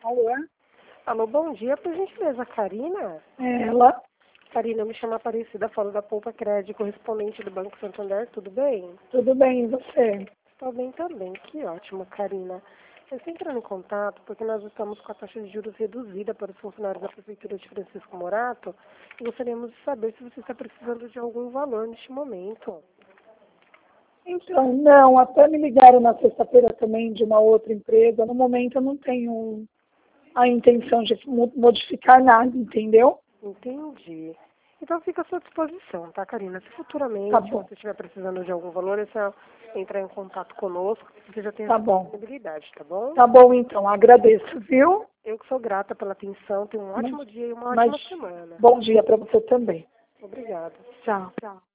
Alô? Alô, bom dia, por gentileza, Karina? Ela? Karina, eu me chamo Aparecida, falo da Poupa Crédito, correspondente do Banco Santander, tudo bem? Tudo bem, e você? Estou bem também, que ótimo, Karina. Eu estou entrando em contato porque nós estamos com a taxa de juros reduzida para os funcionários da Prefeitura de Francisco Morato e gostaríamos de saber se você está precisando de algum valor neste momento. Então, não, até me ligaram na sexta-feira também de uma outra empresa. No momento eu não tenho a intenção de modificar nada, entendeu? Entendi. Então fica à sua disposição, tá, Karina? Se futuramente Tá bom, você estiver precisando de algum valor, é só entrar em contato conosco, você já tem tá essa bom. disponibilidade, tá bom? Tá bom, então, agradeço, viu? Eu que sou grata pela atenção, tenha um Mas, ótimo dia e uma mas ótima semana. bom dia para você também. Obrigada. Tchau.